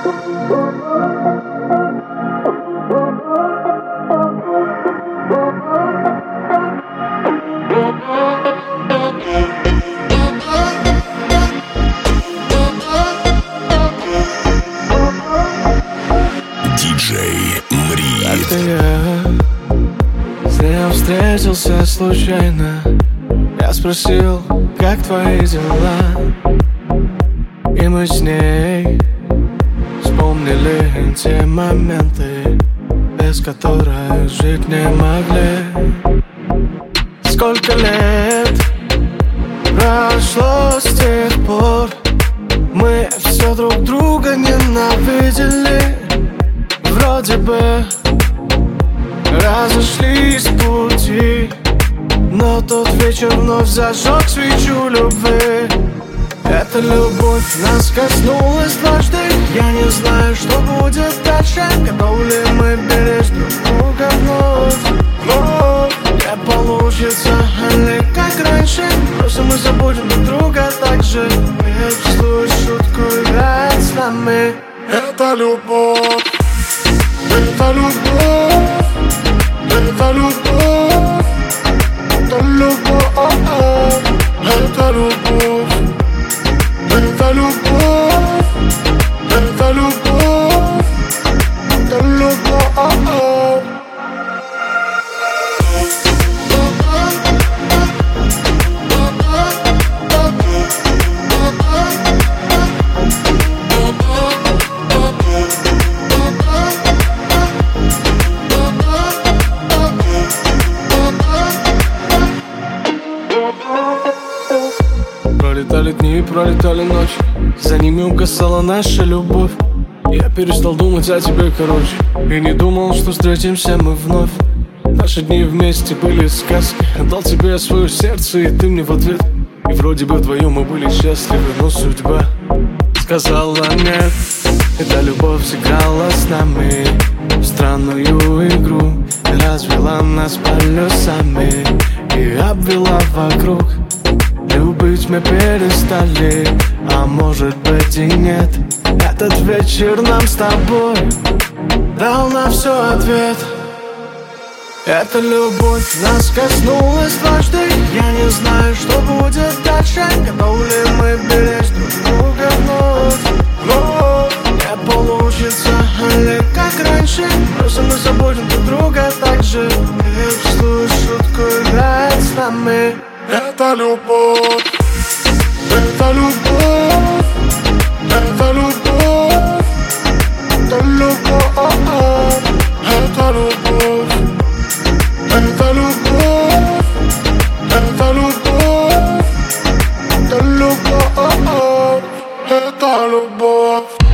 Как-то я с ней встретился случайно. Я спросил, как твои дела, и мы с ней вспомнили те моменты, без которых жить не могли. Сколько лет прошло с тех пор, мы все друг друга ненавидели. Вроде бы разошлись пути, но тот вечер вновь зажег свечу любви. Эта любовь нас коснулась дважды. Я не знаю, что будет дальше. Готовы ли мы беречь друг друга вновь? Не получится ли как раньше? Просто мы забудем друг друга так же. Ведь злую шутку играет с нами. Это любовь. Это любовь, это любовь, это любовь, это любовь, это любовь, это любовь, это любовь. Пролетали дни, пролетали ночи, за ними угасала наша любовь. Я перестал думать о тебе, короче, и не думал, что встретимся мы вновь. Наши дни вместе были сказки. Отдал тебе свое сердце, и ты мне в ответ. И вроде бы вдвоем мы были счастливы, но судьба сказала нет. Эта любовь сыграла с нами в странную игру, развела нас полюсами и обвела вокруг. Любить мы перестали, а может быть и нет. Этот вечер нам с тобой дал на все ответ. Эта любовь нас коснулась дважды. Я не знаю, что будет дальше. Готовы ли мы беречь друг друга вновь? Не получится ли как раньше? Просто мы забудем друг друга так же. Ведь злую шутку играет с нами. Это любовь, это любовь, это любовь, это любовь, это любовь, это любовь, это любовь, это любовь, это любовь.